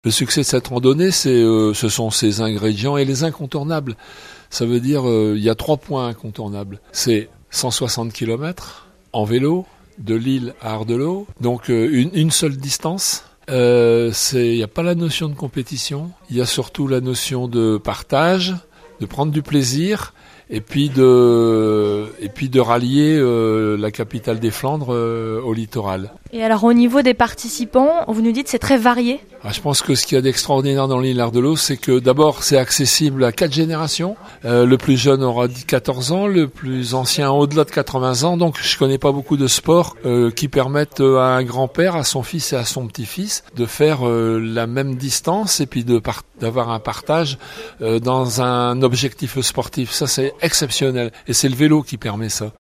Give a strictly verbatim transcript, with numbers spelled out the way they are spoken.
Le succès de cette randonnée, c'est, euh, ce sont ses ingrédients et les incontournables. Ça veut dire, euh, il y a trois points incontournables. C'est cent soixante kilomètres en vélo, de Lille à Ardelot, donc euh, une, une seule distance. Euh, c'est, il n'y a pas la notion de compétition, il y a surtout la notion de partage, de prendre du plaisir, et puis de, et puis de rallier euh, la capitale des Flandres euh, au littoral. Et alors au niveau des participants, vous nous dites c'est très varié. Ah, je pense que ce qu'il y a d'extraordinaire dans l'île Ardelot, c'est que d'abord c'est accessible à quatre générations. Euh, le plus jeune aura quatorze ans, le plus ancien au-delà de quatre-vingts ans. Donc je connais pas beaucoup de sports euh, qui permettent à un grand-père, à son fils et à son petit-fils de faire euh, la même distance et puis de par- d'avoir un partage euh, dans un objectif sportif. Ça c'est exceptionnel et c'est le vélo qui permet ça.